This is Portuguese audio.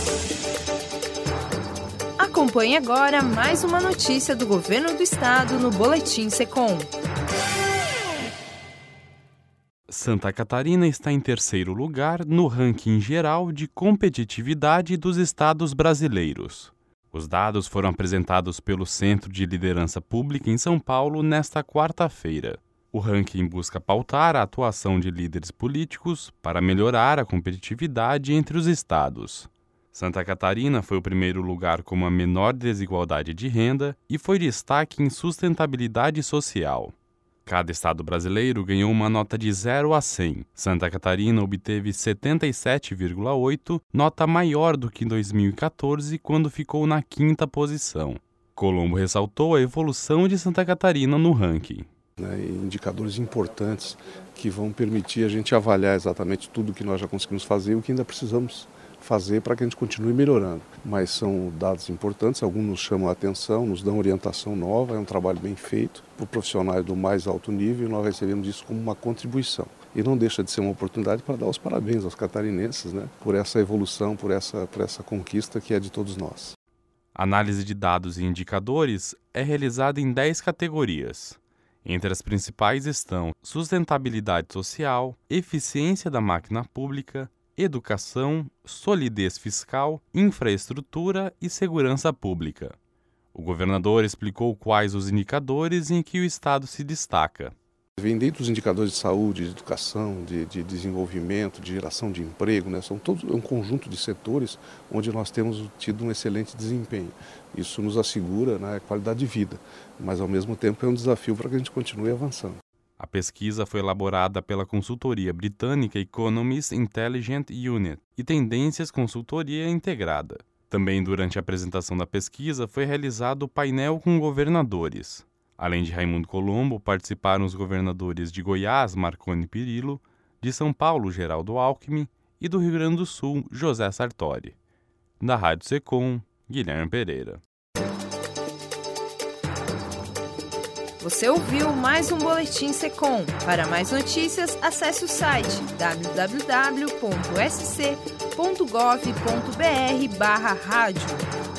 Acompanhe agora mais uma notícia do Governo do Estado no Boletim Secom. Santa Catarina está em terceiro lugar no ranking geral de competitividade dos estados brasileiros. Os dados foram apresentados pelo Centro de Liderança Pública em São Paulo nesta quarta-feira. O ranking busca pautar a atuação de líderes políticos para melhorar a competitividade entre os estados. Santa Catarina foi o primeiro lugar com a menor desigualdade de renda e foi destaque em sustentabilidade social. Cada estado brasileiro ganhou uma nota de 0 a 100. Santa Catarina obteve 77,8, nota maior do que em 2014, quando ficou na quinta posição. Colombo ressaltou a evolução de Santa Catarina no ranking. Indicadores importantes que vão permitir a gente avaliar exatamente tudo que nós já conseguimos fazer e o que ainda precisamos fazer para que a gente continue melhorando. Mas são dados importantes, alguns nos chamam a atenção, nos dão orientação nova, é um trabalho bem feito por profissionais do mais alto nível e nós recebemos isso como uma contribuição. E não deixa de ser uma oportunidade para dar os parabéns aos catarinenses, por essa evolução, por essa conquista que é de todos nós. A análise de dados e indicadores é realizada em 10 categorias. Entre as principais estão sustentabilidade social, eficiência da máquina pública, educação, solidez fiscal, infraestrutura e segurança pública. O governador explicou quais os indicadores em que o Estado se destaca. Vem dentro dos indicadores de saúde, de educação, de desenvolvimento, de geração de emprego, são todos um conjunto de setores onde nós temos tido um excelente desempenho. Isso nos assegura a qualidade de vida, mas ao mesmo tempo é um desafio para que a gente continue avançando. A pesquisa foi elaborada pela consultoria britânica Economist Intelligence Unit e Tendências Consultoria Integrada. Também durante a apresentação da pesquisa foi realizado o painel com governadores. Além de Raimundo Colombo, participaram os governadores de Goiás, Marconi Perillo, de São Paulo, Geraldo Alckmin, e do Rio Grande do Sul, José Sartori. Da Rádio Secom, Guilherme Pereira. Você ouviu mais um Boletim Secom. Para mais notícias, acesse o site www.sc.gov.br/rádio.